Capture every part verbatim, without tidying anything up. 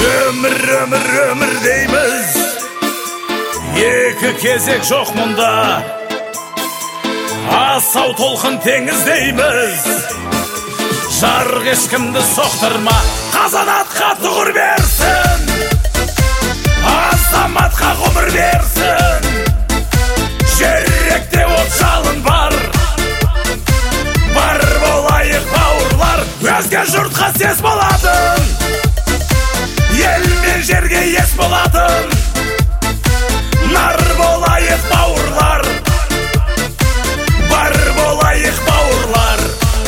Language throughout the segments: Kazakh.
Өмір, өмір, өмір дейміз, екі кезек жоқ мұнда. Асау толқын теңіз дейміз, жарық ешкімді соқтырма, қазанатқа тұғыр берсін, азаматқа ғұмыр берсін. Жүректе от жалын бар, бар болайық бауырлар, өзге жұртқа сес болатын, ел мен жерге ес болатын. Нар болайық бауырлар, бар болайық бауырлар.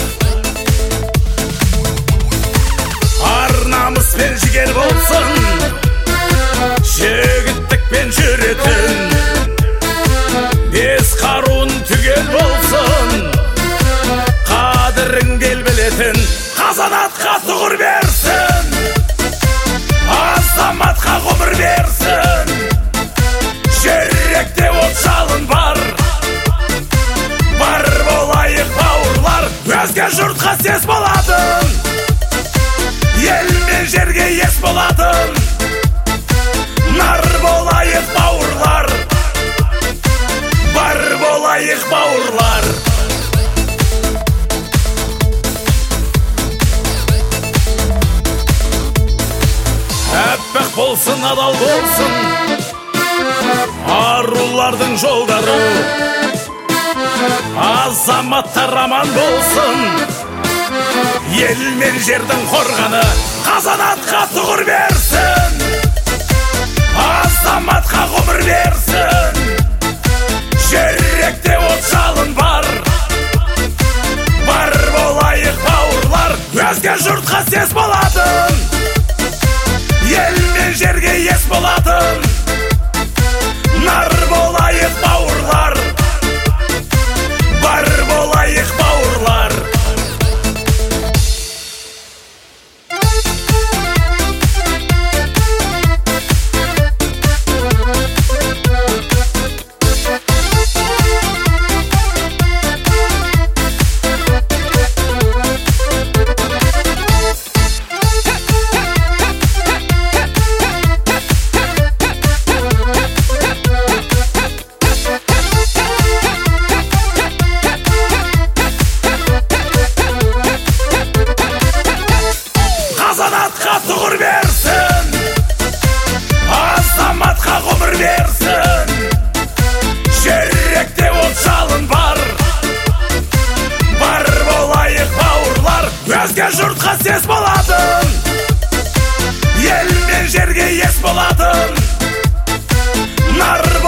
Ар намыс пен жігер болсын, жігіттікпен жүретін, бес қаруын түгел болсын, қадіріңді ел білетін. Қазанатқа тұғыр берсін, азаматқа ғұмыр берсін. Жүректе от жалын бар, бар болайық бауырлар, өзге жұртқа сес болатын, ел мен жерге ес болатын. Нар болайық бауырлар, бар болайық бауырлар. Әппақ болсын, адал болсын арулардың жолдары, азаматтар аман болсын, ел мен жердің қорғаны. Қазанатқа тұғыр берсін, азаматқа ғұмыр берсін. Жүректе от жалын бар, бар болайық бауырлар, өзге жұртқа сес болатын, ел мен жерге ес болатын. Нар болайық бауырлар, бар болайық бауырлар. Қазанатқа тұғыр берсін, азаматқа ғұмыр берсін. Жүректе от жалын бар, бар болайық бауырлар, өзге жұртқа сес болатын, ел мен жерге ес болатын. Нар